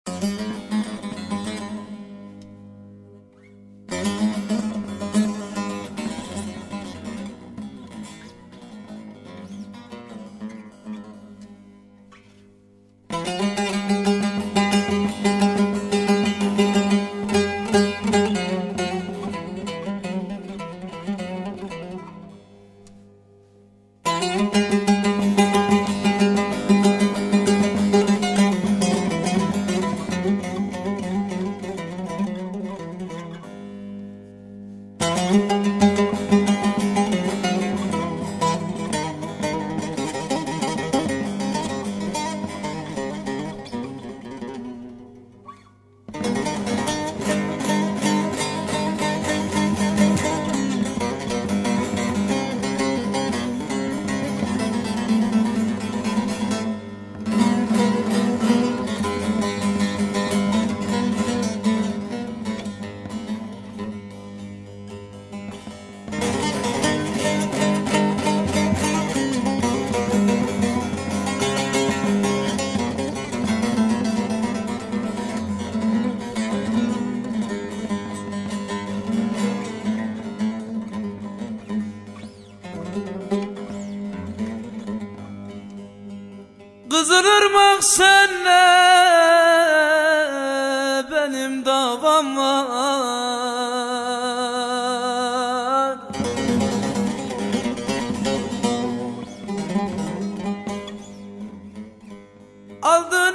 Kızılırmak senle benim davam var. Aldın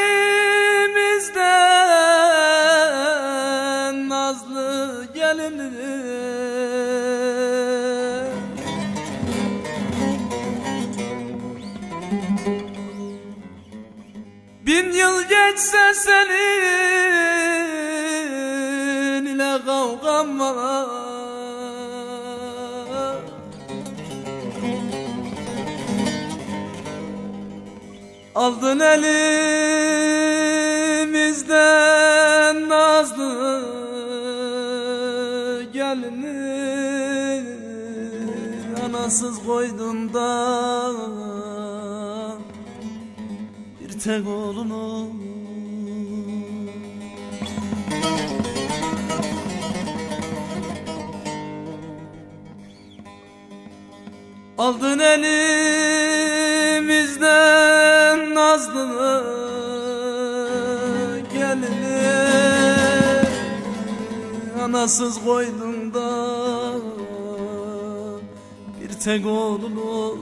elimizden nazlı gelini. Bin yıl geçse senin ile kavgam var. Aldın elimizden nazlı gelini, anasız koydun da bir tek oğlunu. Aldın elimizden nazlı gelini, anasız koydun da bir tek oğlunu.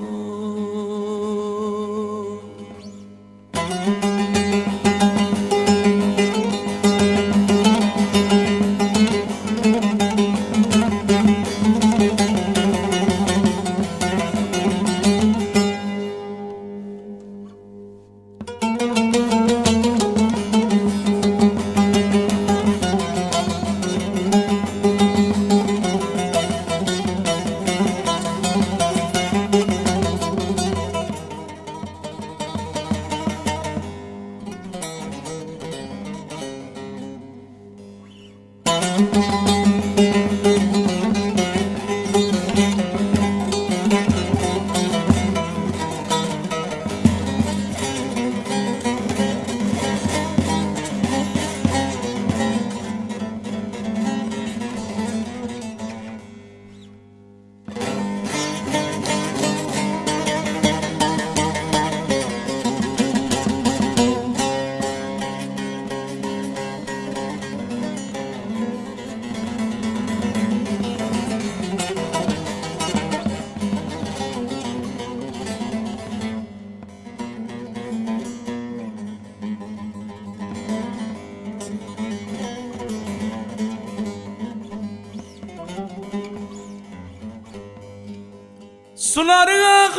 Suların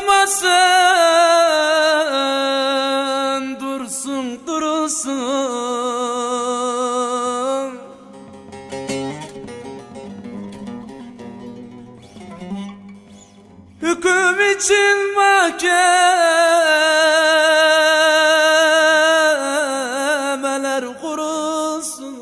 akmasın, dursun durulsun. Hüküm için mahkemeler kurulsun.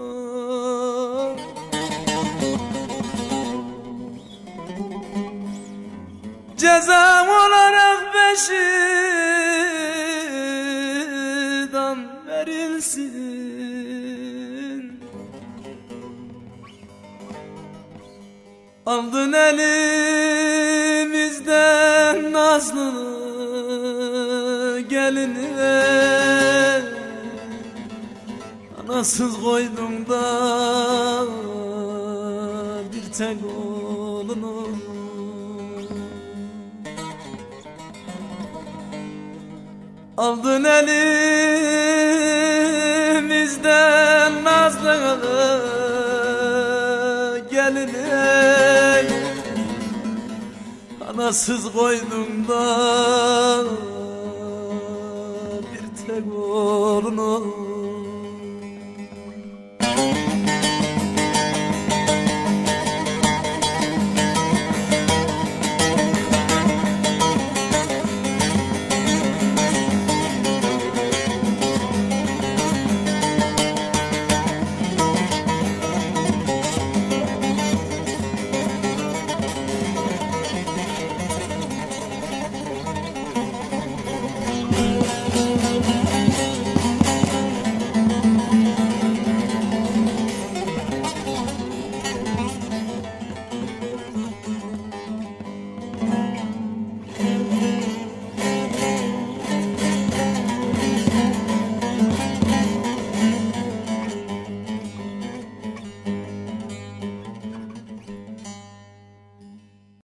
Ceza olarak 5 idam verilsin. Aldın elimizden nazlı gelini, anasız koydun da bir tek oğlunu. Aldın elimizden nazlı gelini, anasız koydun da bir tek oğlunu.